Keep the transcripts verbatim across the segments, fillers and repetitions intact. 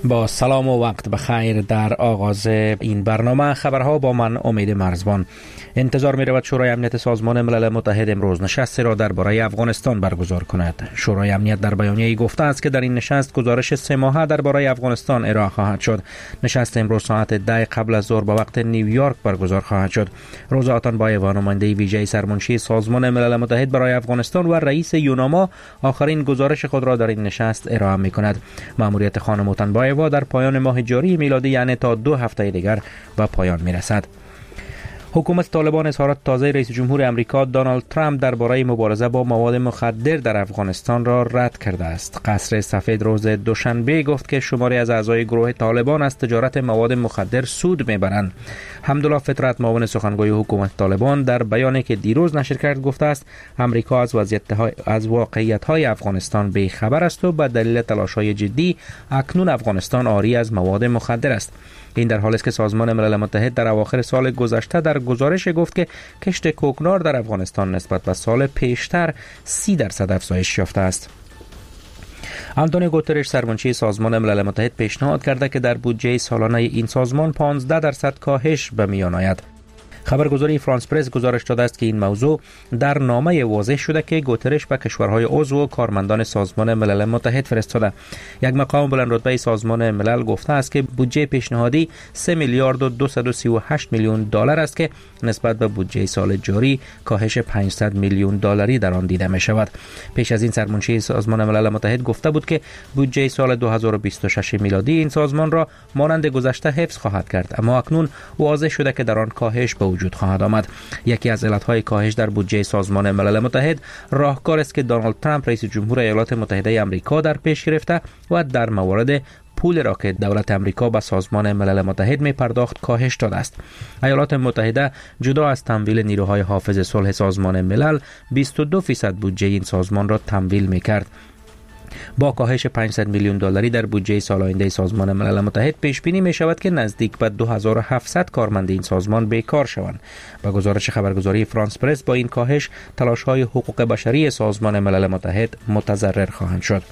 با سلام و وقت بخیر. در آغاز این برنامه خبرها با من امید مرزبان. انتظار می رود شورای امنیت سازمان ملل متحد امروز نشستی را درباره افغانستان برگزار کند. شورای امنیت در بیانیه‌ای گفته است که در این نشست گزارش سه ماهه درباره افغانستان ارائه خواهد شد. نشست امروز ساعت ده قبل از ظهر به وقت نیویورک برگزار خواهد شد. روزا آتانبایووا نماینده ویژه سرمنشی سازمان ملل متحد برای افغانستان و رئیس یوناما آخرین گزارش خود را در این نشست ارائه می کند. مأموریت خانم آتانبایووا در پایان ماه جاری میلادی یعنی تا دو هفته دیگر به پایان می رسد. حکومت طالبان اظهارات تازه رئیس جمهور امریکا دونالد ترامپ درباره مبارزه با مواد مخدر در افغانستان را رد کرده است. قصر سفید روز دوشنبه گفت که شماری از اعضای گروه طالبان از تجارت مواد مخدر سود میبرند. حمدالله فطرت معاون سخنگوی حکومت طالبان در بیانیه که دیروز نشر کرد گفته است امریکا از وضعیت از واقعیت‌های افغانستان بی خبر است و به دلیل تلاش‌های جدی اکنون افغانستان عاری از مواد مخدر است. این در حالی است که سازمان ملل متحد در اواخر سال گذشته در گزارش گفت که کشت کوکنار در افغانستان نسبت به سال پیشتر سی درصد افزایش یافته است. آنتونیو گوترش سرمنشی سازمان ملل متحد پیشنهاد کرده که در بودجه سالانه این سازمان پانزده درصد کاهش به میان آید. خبرگزاری فرانس پرس گزارش داده است که این موضوع در نامه واضح شده که گوترش به کشورهای عضو و کارمندان سازمان ملل متحد فرستاده. یک مقام بلند رتبه سازمان ملل گفته است که بودجه پیشنهادی سه میلیارد و دویست و سی و هشت میلیون دلار است که نسبت به بودجه سال جاری کاهش پانصد میلیون دلاری در آن دیده می شود. پیش از این سرمنشی سازمان ملل متحد گفته بود که بودجه سال دو هزار و بیست و شش میلادی این سازمان را مانند گذشته حفظ خواهد کرد، اما اکنون واضح شده که در آن کاهش به وجود خواهد آمد. یکی از علتهای کاهش در بودجه سازمان ملل متحد راهکار است که دونالد ترامپ رئیس جمهور ایالات متحده آمریکا در پیش گرفته و در مورد پول را که دولت آمریکا به سازمان ملل متحد می پرداخت کاهش داده است. ایالات متحده جدا از تمویل نیروهای حافظ صلح سازمان ملل بیست و دو درصد بودجه این سازمان را تمویل می کرد. با کاهش پانصد میلیون دلاری در بودجه سال آینده سازمان ملل متحد پیش بینی می شود که نزدیک به دو هزار و هفتصد کارمند این سازمان بیکار شوند. با گزارش خبرگزاری فرانس پرس با این کاهش تلاش‌های حقوق بشری سازمان ملل متحد متضرر خواهند شد.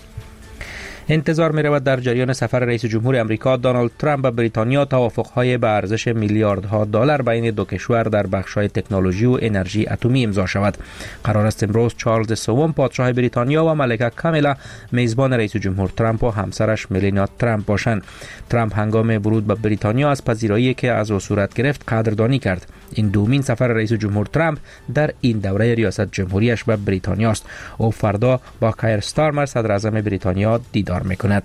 انتظار می رود در جریان سفر رئیس جمهور امریکا دونالد ترامپ به بریتانیا توافق‌های به ارزش میلیاردها دلار بین دو کشور در بخش‌های تکنولوژی و انرژی اتمی امضا شود. قرار است امروز چارلز سوم پادشاه بریتانیا و ملکه کامیلا میزبان رئیس جمهور ترامپ و همسرش ملانیا ترامپ باشند. ترامپ هنگام ورود به بریتانیا از پذیرایی که از او صورت گرفت قدردانی کرد. این دومین سفر رئیس جمهور ترامپ در این دوره ریاست جمهوریش به بریتانیا است. او فردا با کایر استارمر صدر اعظم بریتانیا دیدار میکند.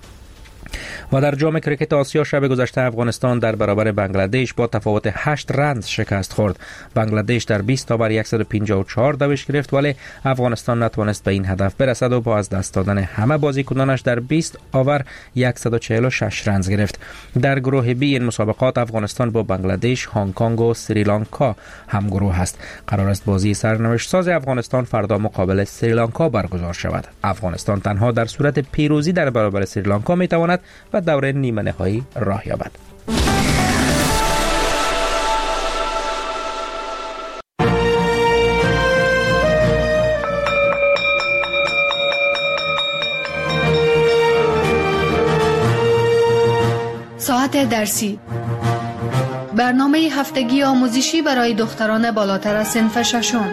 و در جام کرکت آسیا شب گذشته افغانستان در برابر بنگلادش با تفاوت هشت رنز شکست خورد. بنگلادش در بیست اوور صد و پنجاه و چهار دوش گرفت ولی افغانستان نتوانست به این هدف برسد و با از دست دادن همه بازیکنانش در بیست اوور صد و چهل و شش رنز گرفت. در گروه بی این مسابقات افغانستان با بنگلادش، هنگ کنگ و سریلانکا هم گروه است. قرار است بازی سرنوشت ساز افغانستان فردا مقابل سریلانکا برگزار شود. افغانستان تنها در صورت پیروزی در برابر سریلانکا میتواند و دوره نیمه نهایی راه یابد. ساعت درسی، برنامه هفتگی آموزشی برای دختران بالاتر از صنف ششم.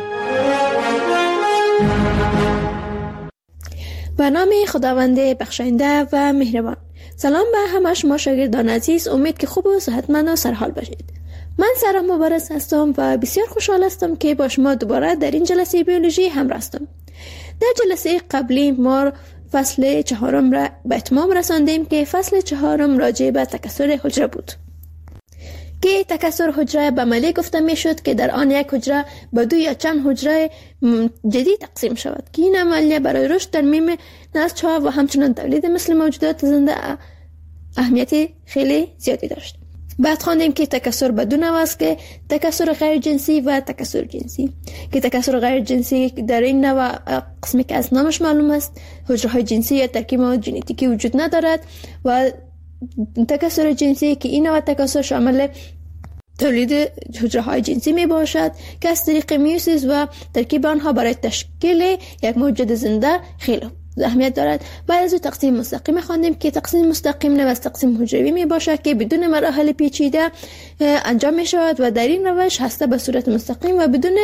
برنامه خداوند بخشاینده و مهربان. سلام به همه شما شاگردان عزیز، امید که خوب و صحتمند و سرحال باشید. من سارا مبارز هستم و بسیار خوشحال هستم که با شما دوباره در این جلسه بیولوژی همراه هستم. در جلسه قبلی ما فصل چهارم را به اتمام رساندیم که فصل چهارم راجع به تکثر حجره بود که تکثر حجره به عملی گفته می شد که در آن یک حجره به دو یا چند حجره جدید تقسیم شود که این عملیه برای رشد ترمیم نسل‌ها و همچنان تولید مثل موجودات زنده اهمیت خیلی زیادی داشت. بعد خواندیم که تکثر به دو نوع است که تکثر غیر جنسی و تکثر جنسی که تکثر غیر جنسی در این نوع قسمی که از نامش معلوم است حجره های جنسی یا ترکیب مواد ژنتیکی وجود ندارد و تکثر جنسی که این نوع تکثر شامل تولید حجره های جنسی می باشد که از طریق میوسیس و ترکیب آنها برای تشکیل یک موجود زنده خیلی اهمیت دارد. بعد از او تقسیم مستقیم خواندیم که تقسیم مستقیم نوست تقسیم حجروی می باشد که بدون مراحل پیچیده انجام می شود و در این روش هسته به صورت مستقیم و بدون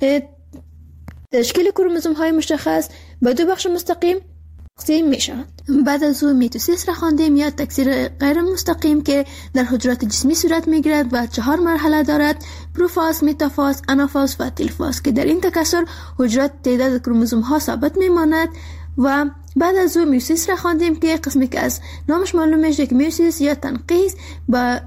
تشکیل کروموزوم های مشخص به دو بخش مستقیم تقسیم می شود. بعد از او میتوسیس را خواندیم یا تکثیر غیر مستقیم که در حجرات جسمی صورت می گیرد و چهار مرحله دارد: پروفاز، متافاز، آنافاز و تلفاز که در این تکثر حجرات تعداد کروموزوم ها ثابت می ماند. و بعد از او میوسیس را خواندیم که قسمی که از نامش معلوم میشه که میوسیس یا تنقیز با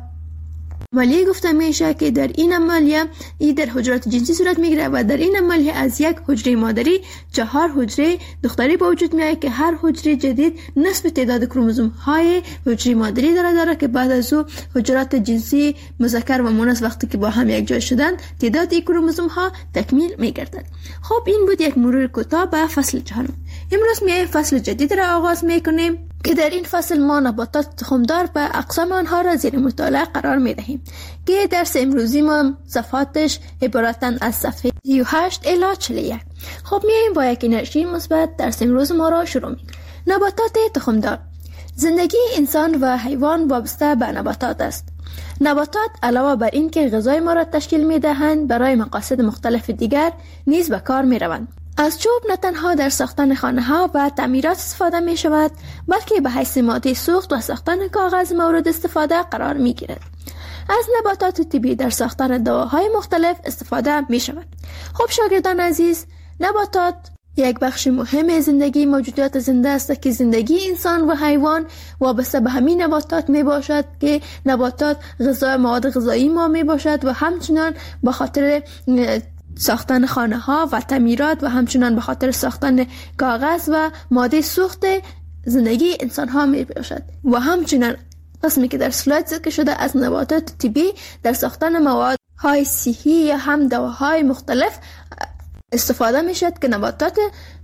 عملیه گفته میشه که در این عملیه ای در حجرات جنسی صورت میگیره و در این عملیه از یک حجره مادری چهار حجره دختری با وجود میاد که هر حجره جدید نصف تعداد کروموزوم های حجره مادری داره داره که بعد از او حجرات جنسی مذکر و مؤنث وقتی که با هم یک جای شدن تعداد این کروموزوم ها تکمیل میگردد. خب این بود یک مرور کوتاه به فصل چهارم. امروز میایم فصل جدید را آغاز میکنیم که در این فصل ما نباتات تخمدار و اقسام آنها را زیر مطالعه قرار می دهیم که درس امروزی ما صفحاتش عبارتند از صفحه سی و هشت الی چهل و یک. خب میایم با یک انرژی مثبت درس امروز ما را شروع می. نباتات تخمدار. زندگی انسان و حیوان وابسته به نباتات است. نباتات علاوه بر این که غذای ما را تشکیل می دهند برای مقاصد مختلف دیگر نیز به کار می روند. از چوب نه تنها در ساختن خانه ها و تعمیرات استفاده می شود بلکه به حیث ماده سوخت و ساختن کاغذ مورد استفاده قرار می گیرد. از نباتات طبیعی در ساختن دواهای مختلف استفاده می شود. خب شاگردان عزیز، نباتات یک بخش مهم زندگی موجودات زنده است که زندگی انسان و حیوان وابسته به همین نباتات می باشد که نباتات غذا مواد غذایی ما می باشد و همچنان به خاطر ساختن خانه ها و تعمیرات و همچنان به خاطر ساختن کاغذ و ماده سوخت زندگی انسان ها می باشد و همچنان قسمی که در سلاید ذکر شده از نباتات طبیعی در ساختن مواد های صحی یا هم دواهای مختلف استفاده می شد که نباتات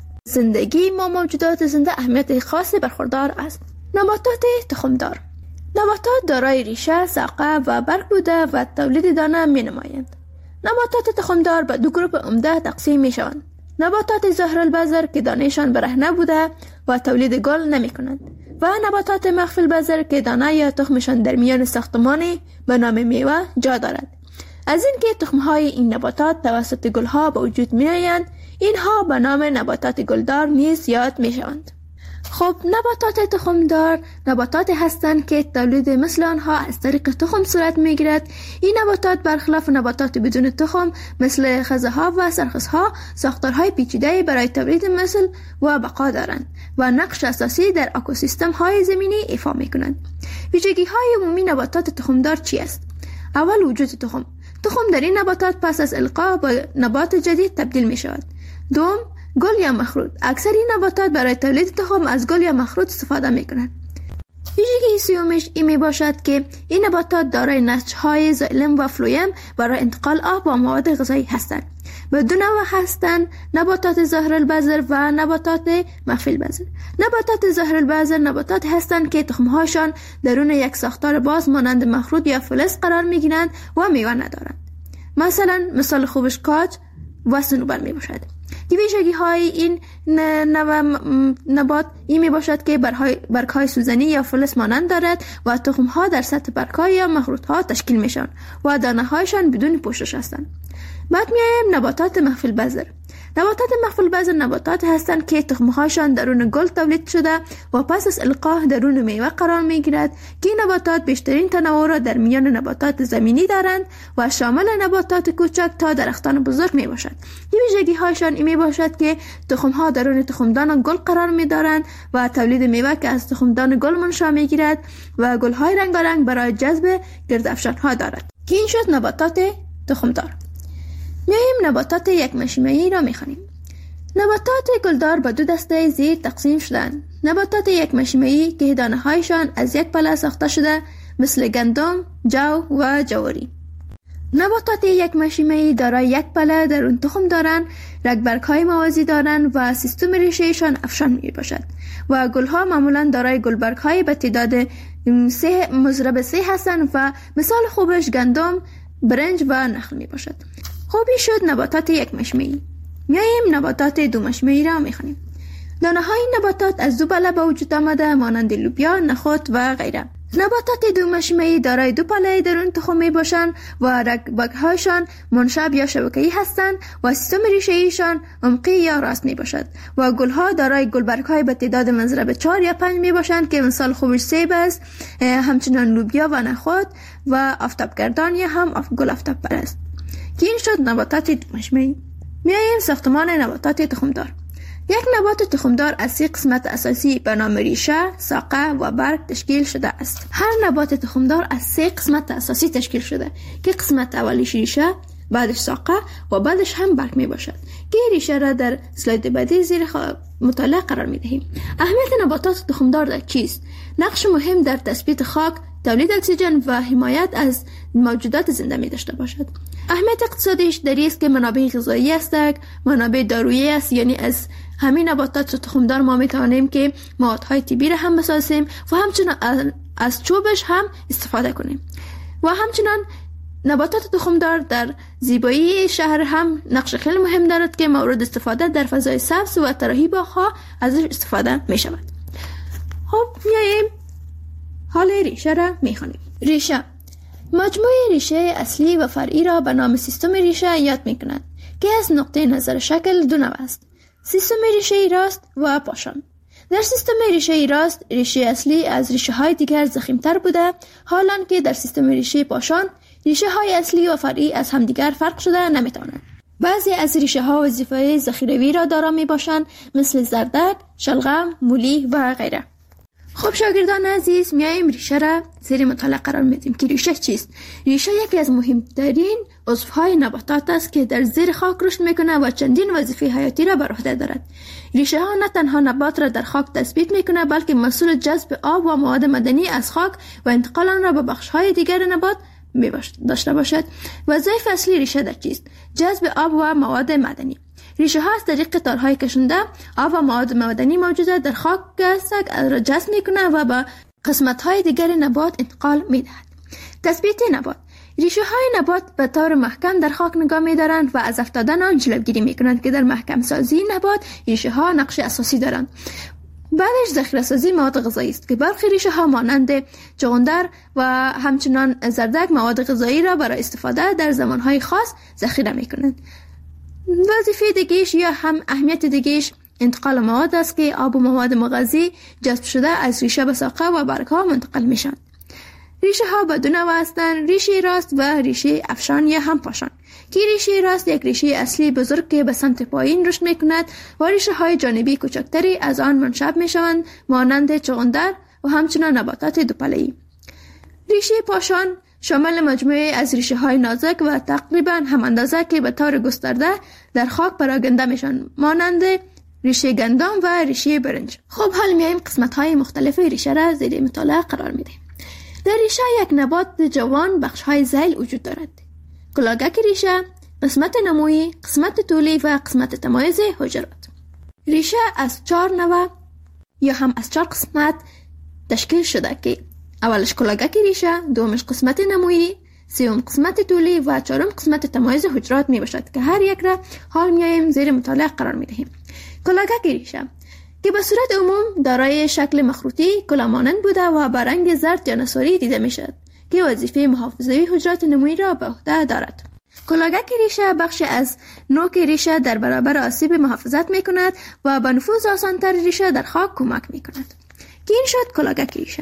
زندگی ما موجودات زنده اهمیت خاصی برخوردار است. نباتات تخمدار. نباتات دارای ریشه، ساقه و برگ بوده و تولید دانه می نمایند. نباتات تخمدار به دو گروه عمده تقسیم می شوند. نباتات ظاهرالبذر که دانهشان برهنه بوده و تولید گل نمی کنند و نباتات مخفی البذر که دانه یا تخمشان در میان ساختمانی به نام میوه جا دارد. از این که تخمهای این نباتات توسط گلها به وجود می آیند، اینها به نام نباتات گلدار نیز یاد می شوند. خب نباتات تخمدار نباتات هستند که تولید مثل آنها از طریق تخم صورت می گیرد. این نباتات برخلاف نباتات بدون تخم مثل خزه ها و سرخس ها ساختارهای پیچیده برای تولید مثل و بقا دارند و نقش اساسی در اکوسیستم های زمینی ایفا می کنند. ویژگی های عمومی نباتات تخمدار چی است؟ اول، وجود تخم. تخم در این نباتات پس از القا به نبات جدید تبدیل می شود. دوم، گل یا مخروط. اکثر این نباتات برای تولید تخم از گل یا مخروط استفاده می کنند. ویژگی سیومش این می باشد که این نباتات دارای نسج‌های زایلم و فلویم برای انتقال آب و مواد غذایی هستند. به دو نوع هستند: نباتات ظاهرالبذر و نباتات مخفی البذر. نباتات ظاهرالبذر نباتات هستند که تخمهاشان درون یک ساختار باز مانند مخروط یا فلز قرار می گیرند و میوه ندارند. مثلا مثال خوبش کاج و صنوبر می باشد. ویژگی های این نبات این می باشد که برگ های سوزنی یا فلز مانند دارد و تخم ها در سطح برگ ها یا مخروط ها تشکیل می شوند و دانه هایشان بدون پوشش هستند. بعد می آییم نباتات مخفی البذر. نباتات مخفی البذر نباتات هستند که تخم هایشان درون گل تولید شده و پس از القاء درون میوه قرار می گیرد که این نباتات بیشترین تنوع را در میان نباتات زمینی دارند و شامل نباتات کوچک تا درختان بزرگ می باشد. ویژگی هایشان این می باشد که تخم ها درون تخمدان گل قرار می دارند و تولید میوه که از تخمدان گل منشأ می گیرد و گل های رنگارنگ برای جذب گردافشان ها دارد که این شد نباتات تخمدار. میایم نباتات یک مشیمه‌ای را میخوانیم. نباتات گلدار به دو دسته زیر تقسیم شدند. نباتات یک مشیمه‌ای که دانه هایشان از یک پله ساخته شده مثل گندم، جو و جواری. نباتات یک مشیمه‌ای دارای یک پله درون تخم دارند، رگبرگ های موازی دارند و سیستم ریشه‌شان افشان می باشد و گلها معمولا دارای گلبرگ های به تعداد سه مضرب سه هستند و مثال خوبش گندم، برنج و نخل می باشد. خوبی شد نباتات یک مشیمه‌ای. میایم نباتات دو مشیمه‌ای را میخوانیم. دانه های نباتات از دو پله به وجود آمده مانند لوبیا، نخود و غیره. نباتات دو مشیمه‌ای دارای دو پله درون تخم می باشند و رگ‌هایشان منشعب یا شبکه‌ای هستند و سیستم ریشه‌ایشان عمقی یا راست می باشد و گلها دارای گلبرگ‌های به تعداد منضرب چهار یا پنج می باشند که مثال خوبش سیب است، همچنان لوبیا و نخود و آفتابگردان یا هم گل آفتاب پرست. که این شد نباتات دو مشیمه‌ای. میاییم ساختمان نباتات تخمدار. یک نبات تخمدار از سه قسمت اساسی به نام ریشه، ساقه و برگ تشکیل شده است. هر نبات تخمدار از سه قسمت اساسی تشکیل شده که قسمت اولیش ریشه، بعدش ساقه و بعدش هم برگ می باشد که ریشه را در اسلاید بعدی زیر مطالعه قرار می دهیم. اهمیت نباتات تخمدار در چیست؟ نقش مهم در تثبیت خاک، تولید اکسیژن و حمایت از موجودات زنده می داشته باشد. اهمیت اقتصادیش در این است که منابع غذایی است، منابع دارویی است، یعنی از همین نباتات تخمدار ما می توانیم که موادهای طبی را هم بسازیم و همچنان از چوبش هم استفاده کنیم. و همچنان نباتات تخمدار در زیبایی شهر هم نقش خیلی مهم دارد که مورد استفاده در فضای سبز و طراحی باغ‌ها ازش استفاده می شود. خب میاییم حال ریشه را می خوانیم. ریشه مجموعه ریشه اصلی و فرعی را به نام سیستم ریشه یاد می کنند که از نقطه نظر شکل دو نوع است: سیستم ریشه راست و پاشان. در سیستم ریشه راست ریشه اصلی از ریشه های دیگر ضخیم‌تر بوده، حالان که در سیستم ریشه پاشان ریشه های اصلی و فرعی از همدیگر فرق شده نمی توانند. بعضی از ریشه ها وظیفه ذخیروی را دارا می باشند، مثل زردک، شلغم، مولی و غیره. خب شاگردان عزیز، میاییم ریشه را زیر مطالعه قرار میدیم که ریشه چیست؟ ریشه یکی از مهمترین عضوهای نباتات است که در زیر خاک رشد میکنه و چندین وظیفه حیاتی را بر عهده دارد. ریشه ها نه تنها نبات را در خاک تثبیت میکنه، بلکه مسئول جذب آب و مواد معدنی از خاک و انتقال آن را به بخش های دیگر نبات داشته باشد. وظایف اصلی ریشه در چیست؟ جذب آب و مواد معدنی. ریشه ها از طریق تارهای کشنده آب و مواد معدنی موجوده در خاک را جذب میکنه و به قسمت های دیگر نبات انتقال میدهد. تثبیت نبات. ریشه های نبات به طور محکم در خاک نگاه میدارند و از افتادن آن جلوگیری میکنند که در محکم سازی نبات ریشه ها نقش اساسی دارند. بعدش ذخیره سازی مواد غذایی است که برخی ریشه ها مانند چغندر و همچنان زردک مواد غذایی را برای استفاده در زمانهای خاص ذخیره میکنند. وظیفه دیگه‌اش یا هم اهمیت دیگه‌اش انتقال مواد است که آب و مواد مغذی جذب شده از ریشه به ساقه و برگ ها منتقل میشن. ریشه ها به دو نوع هستند: ریشه راست و ریشه افشان یا هم پاشان. که ریشه راست یک ریشه اصلی بزرگ که به سمت پایین رشد میکند و ریشه های جانبی کوچکتری از آن منشعب میشوند، مانند چغندر و همچنان نباتات دوپله‌ای. ریشه پاشان شامل مجموعه از ریشه های نازک و تقریبا هم اندازه که به طور گسترده در خاک پراگنده میشن، مانند ریشه گندم و ریشه برنج. خب حال میایم قسمت های مختلف ریشه را زیر مطالعه قرار میدیم. در ریشه یک نبات جوان بخش های ذیل وجود دارد: کلاگک ریشه، قسمت نمویی، قسمت طولی و قسمت تمایز حجرات. ریشه از چهار نوع یا هم از چهار قسمت تشکیل شده که اولش کلاگک ریشه، دومش قسمت نمویی، سوم قسمت طولی و چهارم قسمت تمایز حجرات می باشد که هر یک را حال میایم زیر مطالعه قرار می دهیم. کلاگک ریشه که به صورت عموم دارای شکل مخروطی کلامانند بوده و به رنگ زرد یا نصاری دیده می شود که وظیفه محافظوی حجرات نمویی را به عهده دارد. کلاگک ریشه بخش از نوک ریشه در برابر آسیب محافظت می کند و به نفوذ آسانتر ریشه در خاک کمک می کند. که این شد کلاگک ریشه.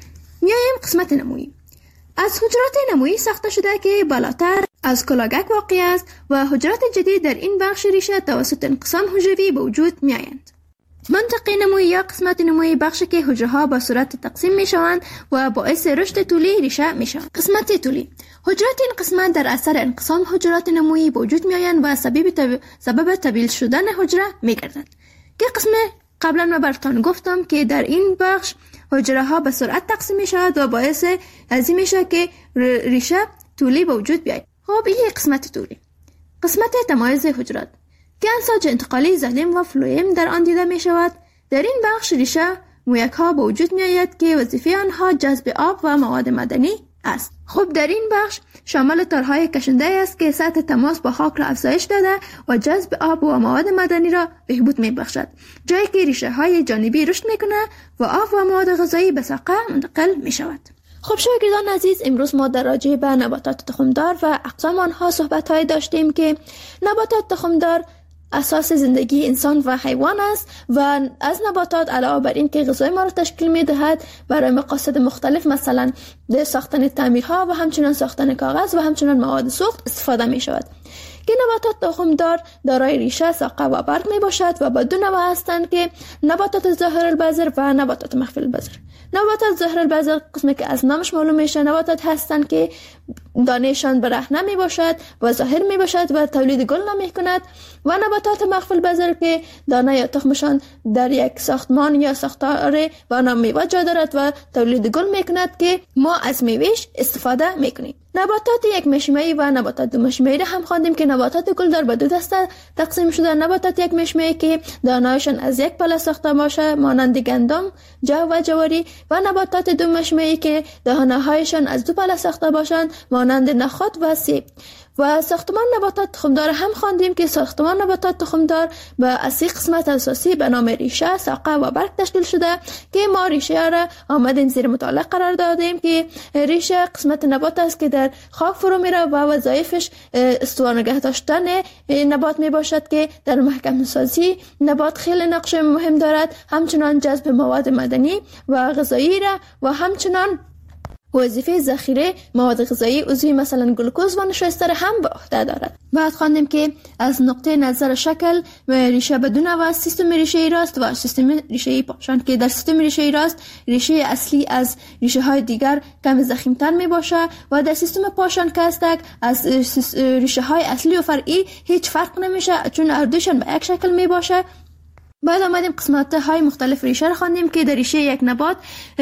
میایم قسمت نمویی. از حجرات نمویی ساخته شده که بالاتر از کلاگک واقع است و حجرات جدید در این بخش ریشه توسط انقسام حجروی به وجود می آیند. منطقه نمویی یا قسمت نمویی بخشی که حجره ها با صورت تقسیم می شوند و باعث رشد طولی ریشه می شوند. قسمت طولی. حجرات این قسمت در اثر انقسام حجرات نمویی به وجود می آیند و سبب تب... سبب تبدیل شدن حجره می گردند. که قسم قبلا ما براتون گفتم که در این بخش حجره ها به سرعت تقسیم می شود و باعث ازی می شود که ریشه طولی به وجود بیاید. خب این قسمت طولی. قسمت تمایز حجرات که انساج انتقالی ظالم و فلویم در آن دیده می شود. در این بخش ریشه مویک ها به وجود می آید که وظیفه آنها جذب آب و مواد معدنی است. خب در این بخش شامل تارهای کشنده است که سطح تماس با خاک را افزایش داده و جذب آب و مواد معدنی را بهبود می بخشد، جایی که ریشه های جانبی رشد می کنه و آب و مواد غذایی به ساقه منتقل می شود. خب شاگردان عزیز، امروز ما در راجع به نباتات تخمدار و اقسام آنها صحبت های داشتیم که نباتات تخمدار اساس زندگی انسان و حیوان است و از نباتات علاوه بر این که غذای ما را تشکیل می دهد، برای مقاصد مختلف مثلا در ساختن تعمیرها و همچنین ساختن کاغذ و همچنین مواد سوخت استفاده می شود. که نباتات تخمدار دارای ریشه، ساقه و برگ می باشد و با دو نوع هستند که نباتات ظاهر البذر و نباتات مخفی البذر. نباتات ظاهر البذر قسمی که از نامش معلوم میشه نباتات هستند که دانهشان برهنه می باشد و ظاهر می باشد و تولید گل نمی کند، و نباتات مخفی البذر که دانه یا تخمشان در یک ساختمان یا ساختار و نام میوه جا دارد و تولید گل می کند که ما از میوهش استفاده می کنیم. نباتات یک مشیمه‌ای و نباتات دو مشیمه‌ای را هم خواندیم که نباتات گلدار به دو دسته تقسیم شده. نباتات یک مشیمه‌ای که دانه‌هایشان از یک پله ساخته باشه مانند گندم، جو و جواری، و نباتات دو مشیمه‌ای که دانه‌هایشان از دو پله ساخته باشند مانند نخود و سیب. و ساختمان نباتات تخمدار هم خواندیم که ساختمان نباتات تخمدار به از سه قسمت اساسی به نام ریشه، ساقه و برگ تشکیل شده که ما ریشه را آمدیم زیر مطالعه قرار دادیم که ریشه قسمت نبات است که در خاک فرو میره و وظایفش استوار نگه داشتن نبات می باشد که در محکم سازی نبات خیلی نقش مهم دارد، همچنان جذب مواد معدنی و غذایی را و همچنان وظیفه ذخیره مواد غذایی عضوی مثلا گلوکوز و نشایستر هم به عهده دارد. بعد خواندیم که از نقطه نظر شکل ریشه بدون و سیستم ریشه ای راست و سیستم ریشه ای پاشان که در سیستم ریشه ای راست ریشه اصلی از ریشه های دیگر کم ضخیم‌تر می باشه و در سیستم پاشان که هستک از ریشه های اصلی و فرعی هیچ فرق نمیشه چون هر دوشان به یک شکل می باشه. بعد آمدیم قسمت های مختلف ریشه را خواندیم که در ریشه یک نبات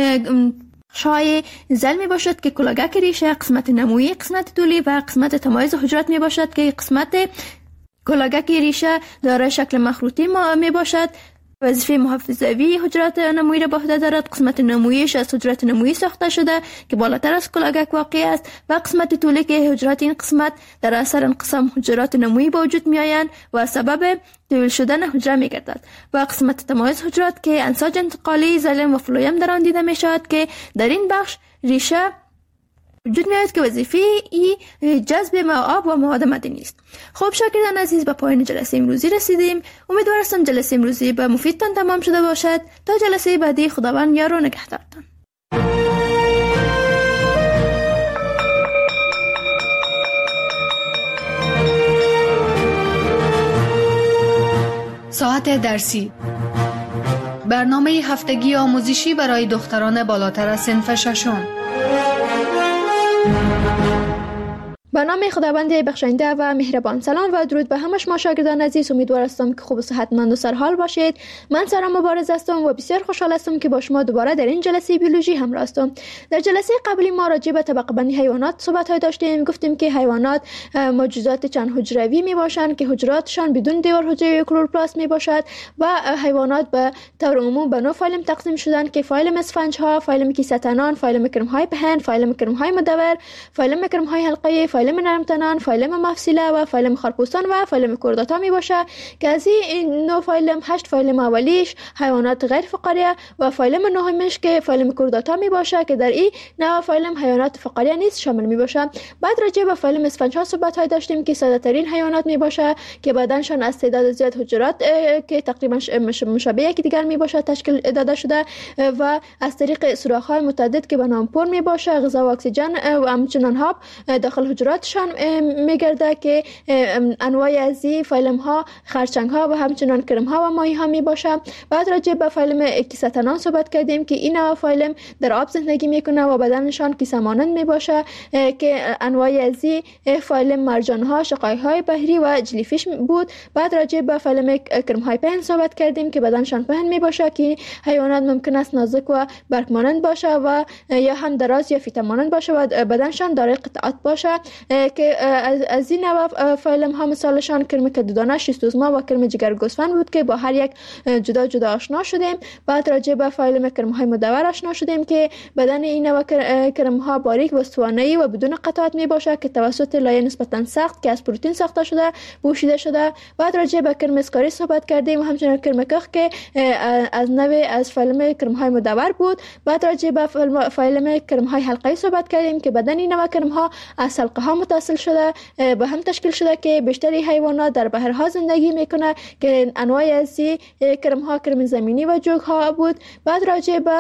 شای زل می باشد که کلاگک ریشه، قسمت نمویی، قسمت طولی و قسمت تمایز حجرات می باشد که قسمت کلاگک ریشه دارای شکل مخروطی می باشد. وظیفه محافظوی حجرات نمویی را به عهده دارد. قسمت نموییش از حجرات نمویی ساخته شده که بالاتر از کلاگک واقع است و قسمت طولی که حجرات این قسمت در اثر انقسام حجرات نمویی به وجود می آیند و سبب طویل شدن حجره می گردد. و قسمت تمایز حجرات که انساج انتقالی زلم و فلویم در آن دیده می شود که در این بخش ریشه وجود می آید که وظیفه ای جذب آب و مواد معدنی است. خب شاگردان عزیز، به پایان جلسه امروزی رسیدیم. امیدوارم جلسه امروزی به مفیدتان تمام شده باشد. تا جلسه بعدی خداوند یار و نگهدارتان. ساعت درسی، برنامه هفتگی آموزشی برای دختران بالاتر از صنف ششم. به نام خداوند بخشنده و مهربان. سلام و درود به همه شما شاگردان عزیز. امیدوار هستم که خوب و صحتمند و سرحال باشید. من سارا مبارز هستم و بسیار خوشحال هستم که با شما دوباره در این جلسه بیولوژی همراه هستم. در جلسه قبلی ما راجع به طبقه بندی حیوانات صحبت های داشتیم. گفتیم که حیوانات موجودات چند حجروی می باشند که حجراتشان بدون دیوار حجروی کلوروپلاست می باشد و حیوانات به طور عموم به نوع فایلم تقسیم شدن که فایلم اسفنج ها، فایلم کیسه‌تنان، فایلم کرم های پهن، فایلم کرم های مدور، فایلم کرم های حلقه‌ای، فایلم نرمتنان، فایلم مفصله و فایلم خرپوستان و فایلم کورداتا می باشه که از این نوع فایلم هشت فایلم اولیش حیوانات غیر فقاریه و فایلم نهمش که فایلم کورداتا می باشه که در این نوع فایلم حیوانات فقاریه نیست شامل می باشه. بعد راجع به فایلم اسفنج ها صحبت های داشتیم که ساده ترین حیوانات می باشه که بدنشان از تعداد زیاد حجرات که تقریبا مشابه یکی دیگر می باشه تشکیل داده شده و از طریق سوراخ های متعدد که به نام پر می باشه غذا و اکسیژن و همچنین آب داخل حجراتشان میگرده که انواع از این فایلم ها خرچنگ ها و همچنان کرم ها و ماهی ها می باشه. بعد راجع به فایلم کیسه‌تنان صحبت کردیم که این نوع فایلم در آب زندگی میکنه و بدنشان کیسه مانند می باشه که انواع از این فایلم مرجان ها، شقای های بحری و جلیفیش بود. بعد راجع به فایلم کرم های پهن صحبت کردیم که بدنشان پهن می باشه که حیوانات ممکن است نازک و برگ مانند باشه و یا هم دراز یا فیته مانند باشه و بدنشان دارای قطعات باشه. که از این نوع فایلم ها مثالشان کرم کدودانه، شیستوزما و کرم جگر گوسفند بود که با هر یک جدا جدا آشنا شدیم. بعد راجع به فایلم کرم های مدور آشنا شدیم که بدن این نوع کرم ها باریک و استوانه‌ای و بدون قطعات می باشد که توسط لایه نسبتا سخت که از پروتئین ساخته شده پوشیده شده. بعد راجع به کرم اسکاری صحبت کردیم و همچنین کرم کخ که از نوع از فایلم کرم های مدور بود. بعد راجع به فایلم کرم های حلقه‌ای صحبت کردیم که بدن این نوع کرم ها از حلقه ها متصل شده به هم تشکیل شده که بیشتری حیوانات در بحرها زندگی میکنه که انواع از کرم ها کرم زمینی و جوگ ها بود. بعد راجع به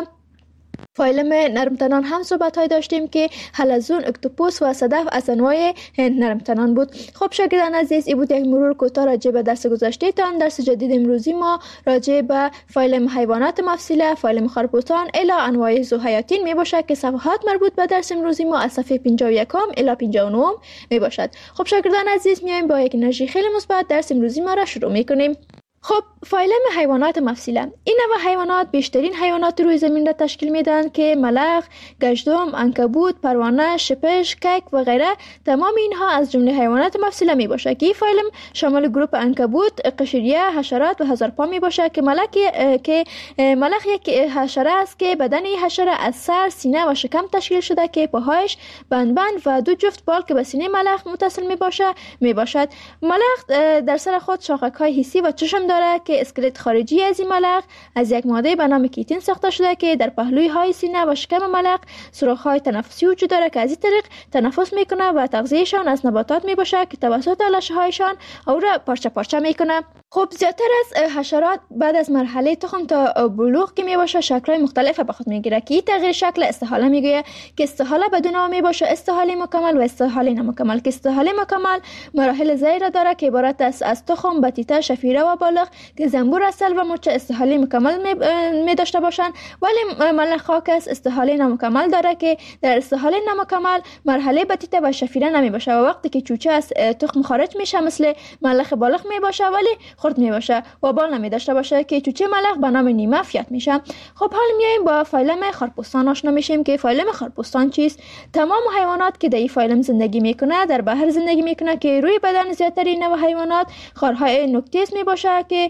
فایلم نرمتنان هم صحبت های داشتیم که حلزون، اکتوپوس و صدف از انواع نرمتنان بود. خب شاگردان عزیز، این بود یک مرور کوتاه راجع به درس گذشته تان. درس جدید امروزی ما راجع به فایلم حیوانات مفصله، فایلم خرپوستان الی انواع زوحیاتین می باشد که صفحات مربوط به درس امروزی ما از صفحه پنجاه و یک الی پنجاه و نه می باشد. خب شاگردان عزیز، میایم با یک انرژی خیلی مثبت درس امروزی ما را شروع می کنیم. خب فایلم حیوانات مفصله، این نوع حیوانات بیشترین حیوانات روی زمین را تشکیل میدن که ملخ، گژدم، عنکبوت، پروانه، شپش، کک و غیره. تمام اینها از جمله حیوانات مفصله می باشه که این فایلم شامل گروپ عنکبوت، قشریه، حشرات و هزارپا می باشه که ملخ که ملخ یک حشره است که بدن این حشره از سر، سینه و شکم تشکیل شده که پاهایش بند بند و دو جفت بال که به سینه ملخ متصل می باشه می باشد. ملخ در سر خود شاخک های حسی و چشم داره که اسکلت خارجی از این ملخ از یک ماده به نام کیتین ساخته شده که در پهلوی های سینه و شکم ملخ سوراخ های تنفسی وجود داره که از این طریق تنفس میکنه و تغذیهشان از نباتات میباشه که توسط لشه هایشان او را پارچه پارچه میکنه. خب زیادتر از حشرات بعد از مرحله تخم تا بلوغ که میباشه شکل‌های مختلف به خود میگیره که این تغییر شکل استحاله میگویه که استحاله بدون آن میباشه استحاله مکمل و استحاله نامکمل که استحاله مکمل مراحل زیرا داره که عبارت است از تخم، بطیطه، شفیره و بالغ که زنبور اصل و مچ استحاله مکمل می داشته باشند، ولی ملخ خاکس استحاله نامکمل داره که در استحاله نامکمل مرحله بطیطه و شفیره نمی باشه و وقتی که چوچه از تخم خارج میشه مثل ملخ بالغ می باشه ولی خرد می باشه و بال نمی داشته باشه که چوچه ملخ به نام نیمه فیات میشه. خب حال میایم با فایلم خرپوستان آشنا میشیم که فایلم خرپوستان چیست. تمام حیوانات که در این فایلم زندگی میکنه در بحر زندگی میکنه که روی بدن زیادتر نوع حیوانات خارهای نکتیز می باشه که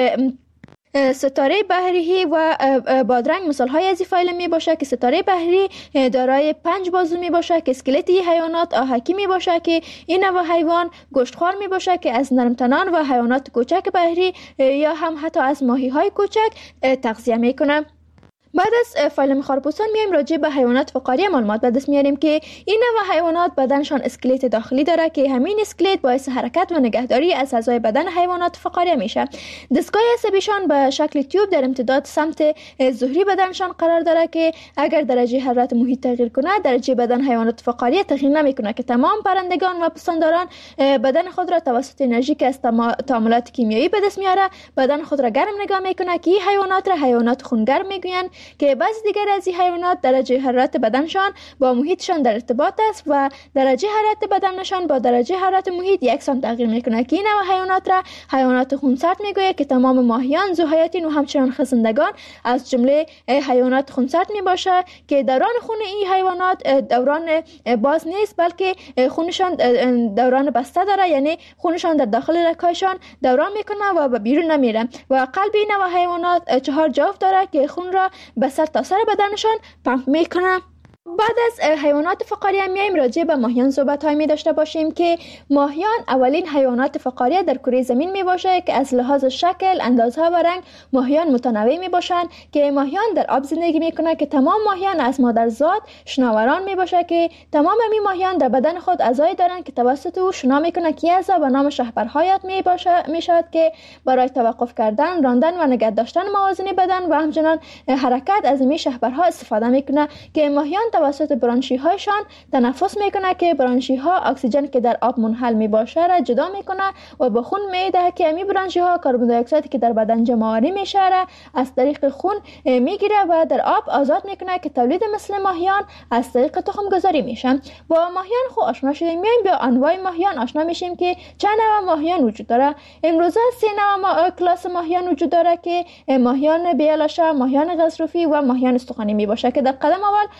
ستاره بحری و بادرنگ مثال های از این فایل می باشه که ستاره بحری دارای پنج بازو می باشه که اسکلت این حیوانات آهکی می باشه که این نوع حیوان گوشتخوار می باشه که از نرمتنان و حیوانات کوچک بحری یا هم حتی از ماهی های کوچک تغذیه می کنه. بعد از فایلم خرپوستان میایم راجع به حیوانات فقاری معلومات به دست میاریم که این نوع حیوانات بدنشان اسکلت داخلی داره که همین اسکلت باعث حرکت و نگهداری از اعضای بدن حیوانات فقاری میشه. دستگاه عصبیشان به شکل تیوب در امتداد سمت ظهری بدنشان قرار داره که اگر درجه حرارت محیط تغییر کنه درجه بدن حیوانات فقاری تغییر نمیکنه که تمام پرندگان و پستانداران بدن خود را توسط انرژی که از تعاملات کیمیایی به دست میاره بدن خود را گرم نگاه میکنه که این حیوانات را حیوانات خونگرم میگوین که بعضی دیگر از این حیوانات درجه حرارت بدنشان با محیطشان در ارتباط است و درجه حرارت بدنشان با درجه حرارت محیط یکسان تغییر میکنه که این نوع حیوانات را حیوانات خونسرد میگوید که تمام ماهیان، زوحیاتین و همچنان خزندگان از جمله حیوانات خونسرد میباشه که دوران خون این حیوانات دوران باز نیست بلکه خونشان دوران بسته داره، یعنی خونشان در داخل رگ‌هایشان دوران میکنه و به بیرون نمیره و قلب این نوع حیوانات چهار جوف داره که خون را به سر تا سر بدنشان پمپ میکنه. بعد از حیوانات فقاری هم میایم راجع به ماهیان صحبت های می داشته باشیم که ماهیان اولین حیوانات فقاری در کره زمین می باشه که از لحاظ شکل، اندازها و رنگ ماهیان متنوع می باشند که ماهیان در آب زندگی می کنه که تمام ماهیان از مادرزاد شناوران می باشه که تمام می ماهیان در بدن خود اعضای دارند که توسط او شنا می کنه که اعضا به نام شهپرهایات می باشه می شود که برای توقف کردن، راندن و نگه داشتن موازین بدن و همچنان حرکت از این شهپرها استفاده می کنه که ماهیان توسط برانشی هایشان تنفس میکنه که برانشی ها اکسیژن که در آب منحل می باشه را جدا میکنه و به خون میده که امی برانشی ها کربن دی اکساید که در بدن جمع آوری میشه را از طریق خون میگیره و در آب آزاد میکنه که تولید مثل ماهیان از طریق تخم گذاری میشه. با ماهیان خو آشنا شدیم، میایم به انواع ماهیان آشنا میشیم که چند نوع ماهیان وجود داره. امروزه سه نوع ما... کلاس ماهیان وجود داره که ماهیان بیالاشه، ماهیان غضروفی و ماهیان استخوانی می باشه که در قدم اول ماهیان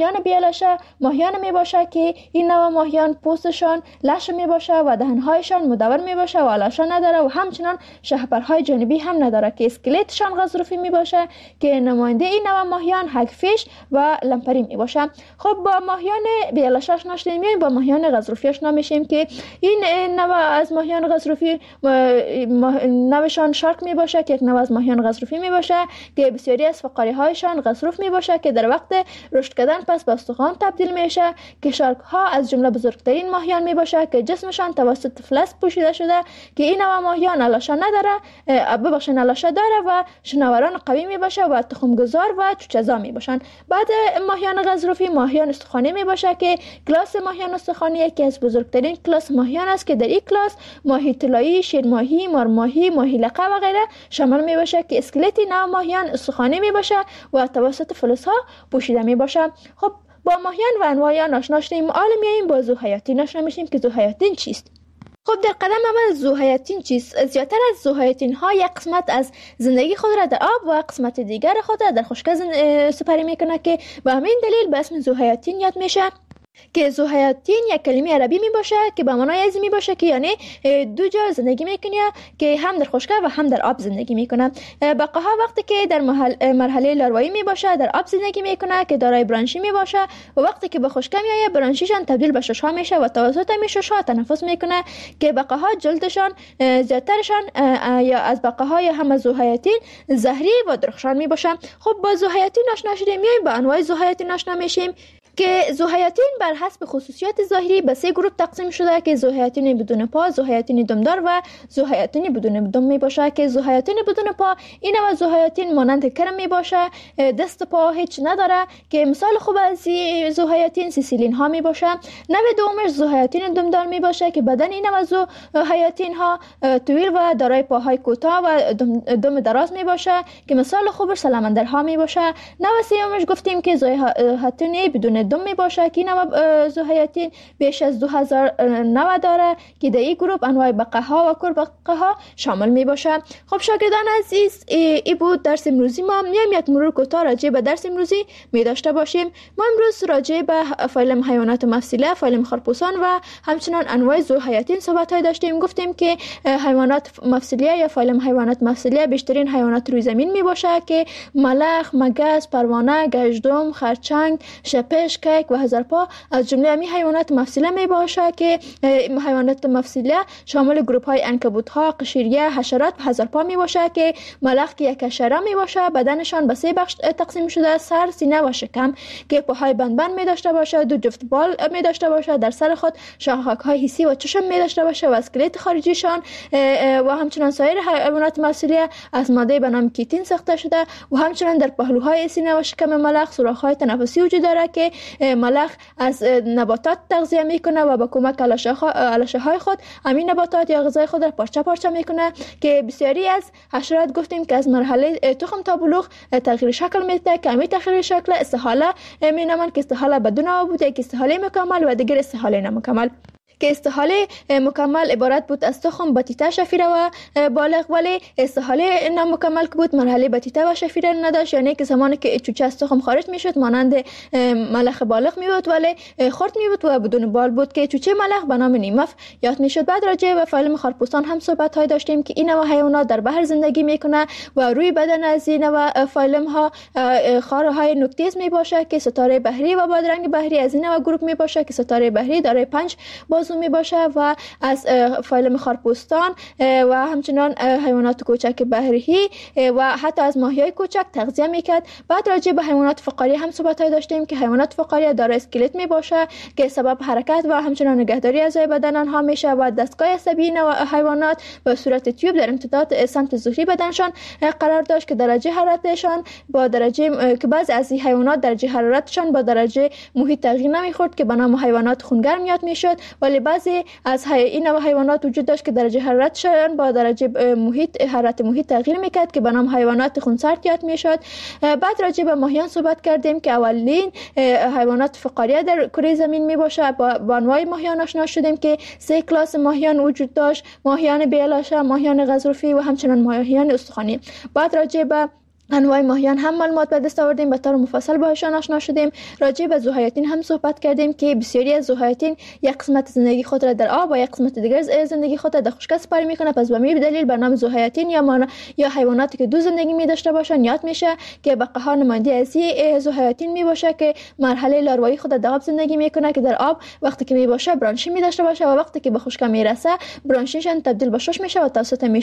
ماهیان بیالاشه ماهیان می باشه که این نوع ماهیان پوستشان لش می باشه و دهنهایشان مدور می باشه و آلاشه نداره و همچنان شهپرهای جانبی هم نداره که اسکلتشان غضروفی می باشه که نماینده این نوع ماهیان هگفیش و لمپری می باشه. خب با ماهیان بیالاشه آشنا شدیم، میایم با ماهیان غضروفی آشنا میشیم که این نوع از ماهیان غضروفی نوعشان شارک می باشه که یک نوع از ماهیان غضروفی می باشه که بسیاری از فقاری هایشان غضروف می باشه که در وقت رشد کردن پس به استخوان تبدیل میشه که شارک ها از جمله بزرگترین ماهیان می باشه که جسمشان توسط فلز پوشیده شده که این نوع ماهیان آلاشه نداره، ببخشید آلاشه داره و شناوران قوی می باشه و تخمگذار و چوچه‌زا می باشن. بعد ماهیان غضروفی ماهیان استخوانی می باشه که کلاس ماهیان استخوانی یکی از بزرگترین کلاس ماهیان است که در این کلاس ماهی طلایی، شیرماهی، مارماهی، ماهی لقه و غیره شامل می باشه که اسکلت نوع ماهیان استخوانی می باشه و توسط فلزها پوشیده می باشه. خب با ماهیان و انواع آشنا شدیم، حالا میایم با زوحیاتین آشنا میشیم که زوحیاتین چیست؟ خب در قدم اول زوحیاتین چیست؟ زیادتر از زوحیاتین ها یک قسمت از زندگی خود را در آب و قسمت دیگر خود را در خشکی سپری میکنه که به همین دلیل به اسم زوحیاتین یاد میشه که زوحیاتین یک کلمه عربی می باشه که به معنای ازی می باشه که یعنی دو جا زندگی میکنه که هم در خشکی و هم در آب زندگی میکنه. بقاها وقتی که در مرحله لاروایی می باشه در آب زندگی میکنه که دارای برانشی می باشه و وقتی که به خشکی میایه برانشیشان تبدیل به ششها میشه و توسط می ششها تنفس میکنه که بقاها جلدشان زیادترشان یا از بقاهای هم زوحیاتین زهری و درخشان می باشه. خب با زوحیاتین آشنا شدیم، میایم با انواع زوحیاتین آشنا میشیم که زوحیاتین بر حسب خصوصیات ظاهری به سه گروه تقسیم شده که زوحیاتین بدون پا، زوحیاتین دمدار و زوحیاتین بدون دم می باشه که زوحیاتین بدون پا این نوع زوحیاتین مانند کرم می باشه، دست پا هیچ نداره که مثال خوب از زوحیاتین سیسیلین ها می باشه. نوع دومش زوحیاتین دمدار می باشه که بدن این نوع زوحیاتین ها طویل و دارای پاهای کوتاه و دم, دم دراز می باشه که مثال خوبش سلمندر ها می باشه. نوع سومش گفتیم که زوحیاتین بدون دم می باشه که نوع زوحیاتین بیش از دو هزار نوع داره که در این گروه انواع بقاها و کربقاها شامل می باشه. خب شاگردان عزیز، ای بود درس امروزی ما. میایم یک مرور کوتاه راجع به درس امروزی می داشته باشیم. ما امروز راجع به فایلم حیوانات مفصله، فایلم خرپوسان و همچنان انواع زوحیاتین صحبت های داشتیم. گفتیم که حیوانات مفصله یا فایلم حیوانات مفصله بیشترین حیوانات روی زمین می باشه که ملخ، مگس، پروانه، گژدم، خرچنگ، شپش، کیک و هزارپا از جمله همین حیوانات مفصله می باشه که حیوانات مفصله شامل گروه های عنکبوت ها، قشریه، حشرات و هزارپا می باشه که ملخ که یک حشره می باشه بدنشان به سه بخش تقسیم شده: سر، سینه و شکم که پاهای بند بند می داشته باشه، دو جفت بال می داشته باشه، در سر خود شاخک های حسی و چشم می داشته باشه و اسکلت خارجیشان و همچنان سایر حیوانات مفصله از ماده به نام کیتین ساخته شده و همچنان در پهلوهای سینه و شکم ملخ سوراخ های تنفسی وجود داره که ملخ از نباتات تغذیه میکنه و با کمک آلاشه های خود همین نباتات یا غذای خود را پارچه پارچه میکنه که بسیاری از حشرات گفتیم که از مرحله تخم تا بلوغ تغییر شکل میده که همین تغییر شکل استحاله مینامند که استحاله بدون آب بوده که استحاله مکمل و دیگر استحاله نامکمل که استحاله مکمل عبارت بود از تخم بطیطه شفیره و بالغ، ولی استحاله نامکمل که بود مرحله بطیطه و شفیره نداشت، یعنی که زمانی که چوچه از تخم خارج میشد مانند ملخ بالغ می بود ولی خرد می بود و بدون بال بود که چوچه ملخ به نام نیمف یاد میشد. بعد راجع به فایلم خرپوسان هم صحبت های داشتیم که این نوع حیوانات در بحر زندگی میکنه و روی بدن از این نوع فایلم ها خاره های نوکتیز می باشه که ستاره بحری و بادرنگ بحری از این نوع گروه می باشه که ستاره بحری دارای پنج باز می باشه و از فایلم خرپوستان و همچنان حیوانات کوچک بحری و حتی از ماهیای کوچک تغذیه میکرد. بعد راجع به حیوانات فقاری هم صحبت های داشتیم که حیوانات فقاری دارای اسکلت می باشه که سبب حرکت و همچنان نگهداری اعضای بدن آنها میشه و دستگاه عصبی و حیوانات به صورت تیوب در امتداد سمت ظهری بدنشان قرار داشت که درجه حرارتشان با درجه که بعضی از این حیوانات درجه حرارتشان با درجه محیط تغییر نمیخورد که به نام حیوانات خونگرم یاد میشد، ولی بعضی از این نوع حیوانات وجود داشت که درجه حرارتشان با درجه محیط حرارت محیط تغییر میکرد که به نام حیوانات خونسرد یاد میشد. بعد راجع به ماهیان صحبت کردیم که اولین حیوانات فقاریه در کره زمین می باشه. با انواع ماهیان آشنا شدیم که سه کلاس ماهیان وجود داشت: ماهیان بیالاشه، ماهیان غضروفی و همچنان ماهیان استخوانی. بعد راجع به انواع ماهیان هم معلومات به دست آوردیم، به طور مفصل باهاشان آشنا شدیم. راجع به ذوحیاتین هم صحبت کردیم که بسیاری از ذوحیاتین یک قسمت زندگی خود را در آب و یک قسمت دیگر زندگی خود را در خشکی سپری میکنه. پس به همین دلیل به نام ذوحیاتین یا مانا یا حیواناتی که دو زندگی می داشته باشن یاد میشه که بقاها نماینده از ذوحیاتین می باشه که مرحله لاروایی خود در آب زندگی میکنه، که در آب وقتی که می باشه برانشی می داشته باشه و وقتی که به خشکی میرسه برانشیشان تبدیل به شش میشه و توسط